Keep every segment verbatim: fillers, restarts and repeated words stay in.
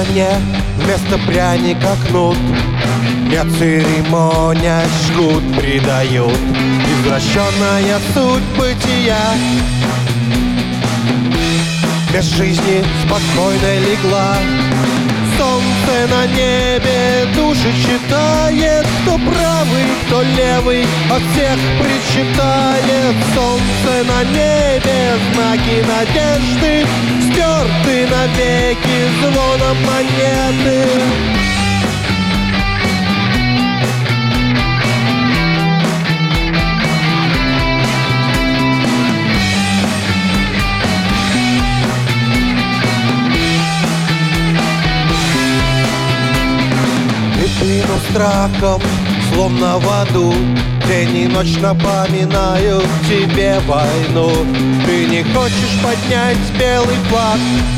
стороне вместо пряника кнут. Не церемонясь жгут, предают. Извращенная суть бытия без жизни спокойно легла. Солнце на небе души читает, кто правый, кто левый, от всех причитает. Солнце на небе, знаки надежды, стерты навеки звоном монеты. Плину страхом, словно в аду, день и ночь напоминают тебе войну. Ты не хочешь поднять белый флаг,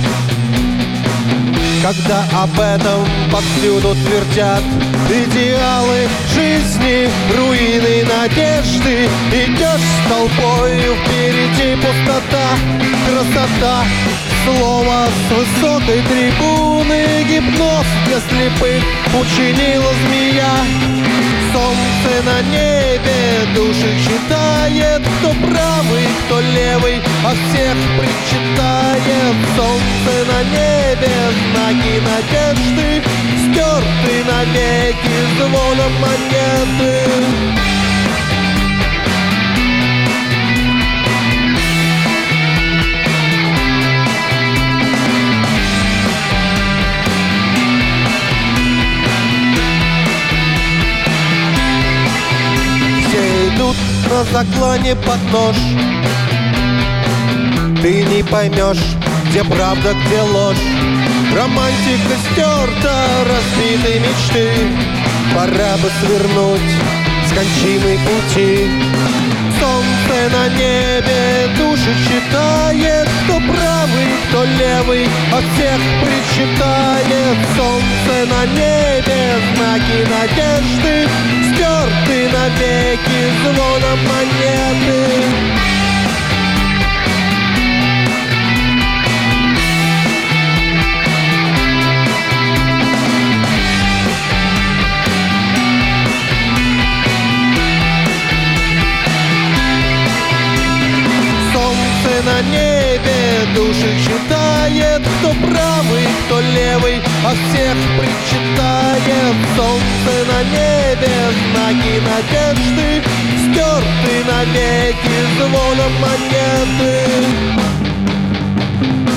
когда об этом повсюду твердят. Идеалы жизни, руины надежды, идешь с толпою, впереди пустота, красота. Слово с высокой трибуны, гипноз для слепых учинила змея. Солнце на небе души читает, кто правый, кто левый, от всех причитает. Солнце на небе, знаки надежды, стерты навеки звоном монеты. На заклоне под нож ты не поймешь, где правда, где ложь. Романтика стерта, разбиты мечты, пора бы свернуть с кончины пути. Солнце на небе души читает, кто правый, кто левый, от всех причитает. Солнце на небе, знаки надежды, стерты навеки звоном монеты. На небе души читает, кто правый, кто левый, от всех причитает. Солнце на небе, знаки надежды, стерты навеки звоном монеты.